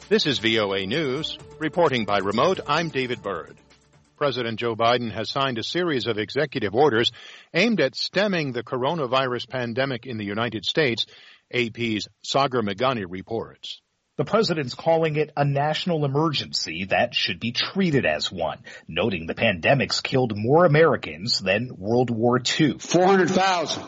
This is VOA News. Reporting by remote, I'm David Byrd. President Joe Biden has signed a series of executive orders aimed at stemming the coronavirus pandemic in the United States, AP's Sagar Meghani reports. The president's calling it a national emergency that should be treated as one, noting the pandemic's killed more Americans than World War II. 400,000.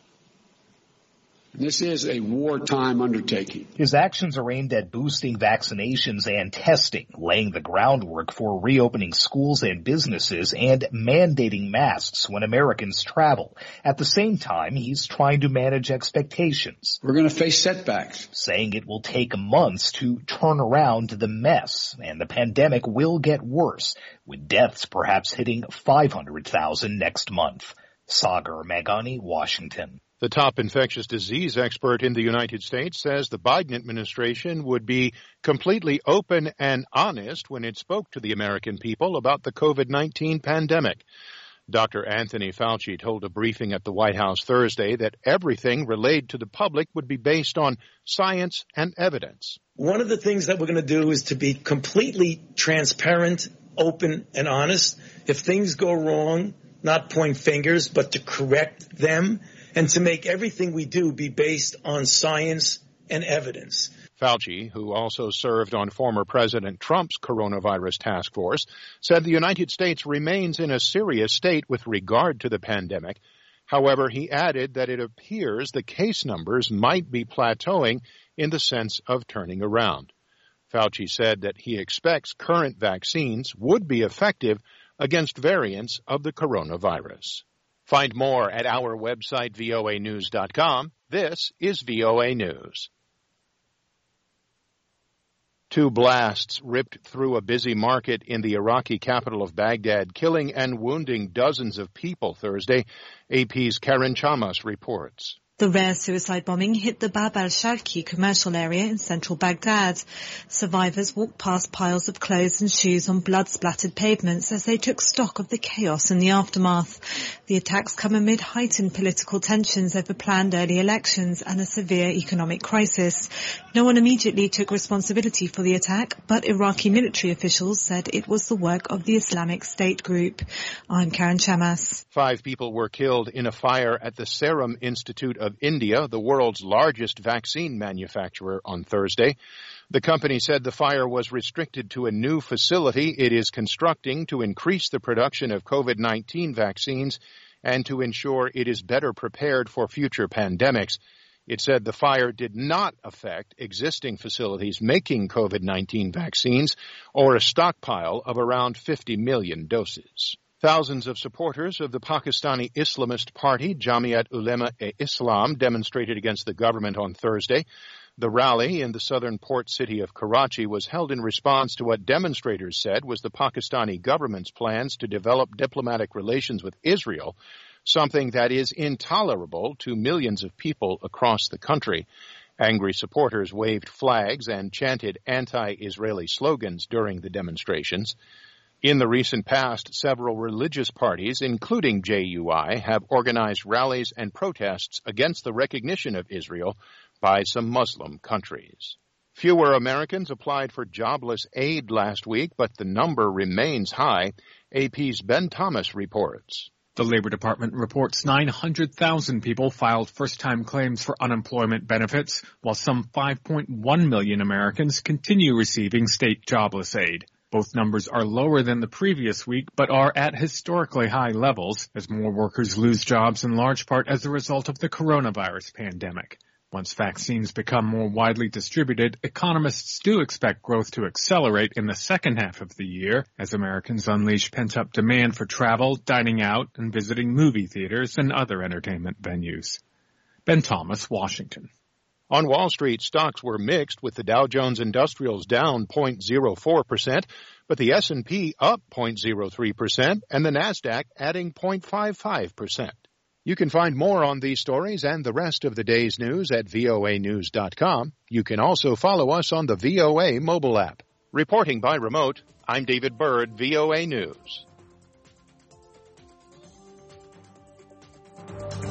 This is a wartime undertaking. His actions are aimed at boosting vaccinations and testing, laying the groundwork for reopening schools and businesses, and mandating masks when Americans travel. At the same time, he's trying to manage expectations. We're going to face setbacks. Saying it will take months to turn around the mess, and the pandemic will get worse, with deaths perhaps hitting 500,000 next month. Sagar Meghani, Washington. The top infectious disease expert in the United States says the Biden administration would be completely open and honest when it spoke to the American people about the COVID-19 pandemic. Dr. Anthony Fauci told a briefing at the White House Thursday that everything relayed to the public would be based on science and evidence. One of the things that we're going to do is to be completely transparent, open, and honest. If things go wrong, not point fingers, but to correct them, and to make everything we do be based on science and evidence. Fauci, who also served on former President Trump's coronavirus task force, said the United States remains in a serious state with regard to the pandemic. However, he added that it appears the case numbers might be plateauing in the sense of turning around. Fauci said that he expects current vaccines would be effective against variants of the coronavirus. Find more at our website, voanews.com. This is VOA News. Two blasts ripped through a busy market in the Iraqi capital of Baghdad, killing and wounding dozens of people Thursday. AP's Karen Chamas reports. The rare suicide bombing hit the Bab al-Sharqi commercial area in central Baghdad. Survivors walked past piles of clothes and shoes on blood-splattered pavements as they took stock of the chaos in the aftermath. The attacks come amid heightened political tensions over planned early elections and a severe economic crisis. No one immediately took responsibility for the attack, but Iraqi military officials said it was the work of the Islamic State group. I'm Karen Chamas. 5 people were killed in a fire at the Serum Institute of India, the world's largest vaccine manufacturer, on Thursday. The company said the fire was restricted to a new facility it is constructing to increase the production of COVID-19 vaccines and to ensure it is better prepared for future pandemics. It said the fire did not affect existing facilities making COVID-19 vaccines or a stockpile of around 50 million doses. Thousands of supporters of the Pakistani Islamist party, Jamiat Ulema-e-Islam, demonstrated against the government on Thursday. The rally in the southern port city of Karachi was held in response to what demonstrators said was the Pakistani government's plans to develop diplomatic relations with Israel, something that is intolerable to millions of people across the country. Angry supporters waved flags and chanted anti-Israeli slogans during the demonstrations. In the recent past, several religious parties, including JUI, have organized rallies and protests against the recognition of Israel by some Muslim countries. Fewer Americans applied for jobless aid last week, but the number remains high. AP's Ben Thomas reports. The Labor Department reports 900,000 people filed first-time claims for unemployment benefits, while some 5.1 million Americans continue receiving state jobless aid. Both numbers are lower than the previous week, but are at historically high levels as more workers lose jobs in large part as a result of the coronavirus pandemic. Once vaccines become more widely distributed, economists do expect growth to accelerate in the second half of the year as Americans unleash pent-up demand for travel, dining out, and visiting movie theaters and other entertainment venues. Ben Thomas, Washington. On Wall Street, stocks were mixed, with the Dow Jones Industrials down 0.04%, but the S&P up 0.03%, and the Nasdaq adding 0.55%. You can find more on these stories and the rest of the day's news at voanews.com. You can also follow us on the VOA mobile app. Reporting by remote, I'm David Byrd, VOA News.